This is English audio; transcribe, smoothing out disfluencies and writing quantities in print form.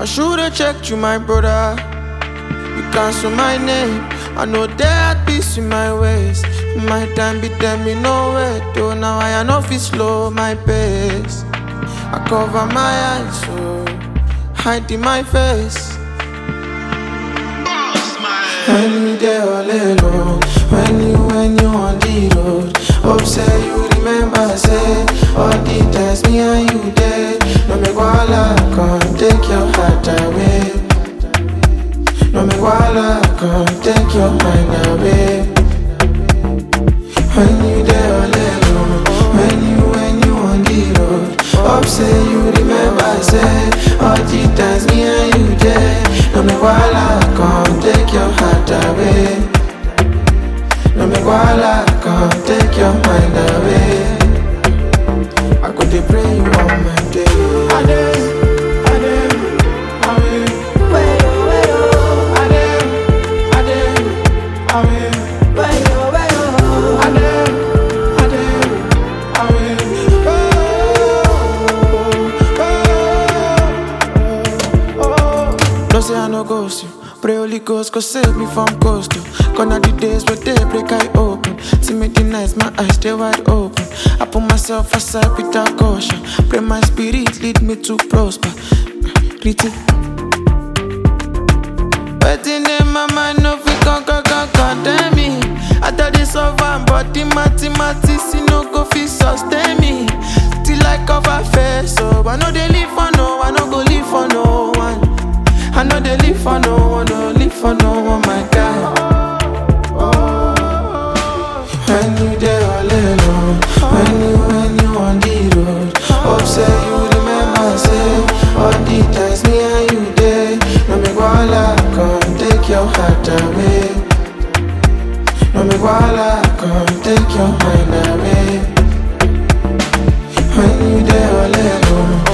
I should've checked you, my brother. You cancel my name. I know that peace in my ways. My time be them me nowhere. Though now I know fi slow my pace. I cover my eyes so hiding my face. When you there all alone, when you on the road, hope say you remember say all the times me and you did. No me wala come take your heart away. No me wala come take your mind away. When you there all alone, when you on the road, hope say you remember say all the times me and you did. No me wala come take your heart away. No me wala come take your mind away. I could dey pray you all my day. No say I no ghost you. Pray Holy Ghost, go save me from ghost you. Gone are the days where they break I open. See me the nights, my eyes they wide open. I put myself aside without caution. Pray my spirit lead me to prosper. Riti. Waiting in my mind, no fi condemn me. I thought this over, but the mathematics you no go fi sustain me. Till I cover face, so I know they live for no, I no go live for no one. I know they live for no one, no live for no one, my God. When you there all alone, when you on the road, hope say you remember say all the times me and you did. No me wala come take your heart away. No me wala come take your mind away. When you there all alone.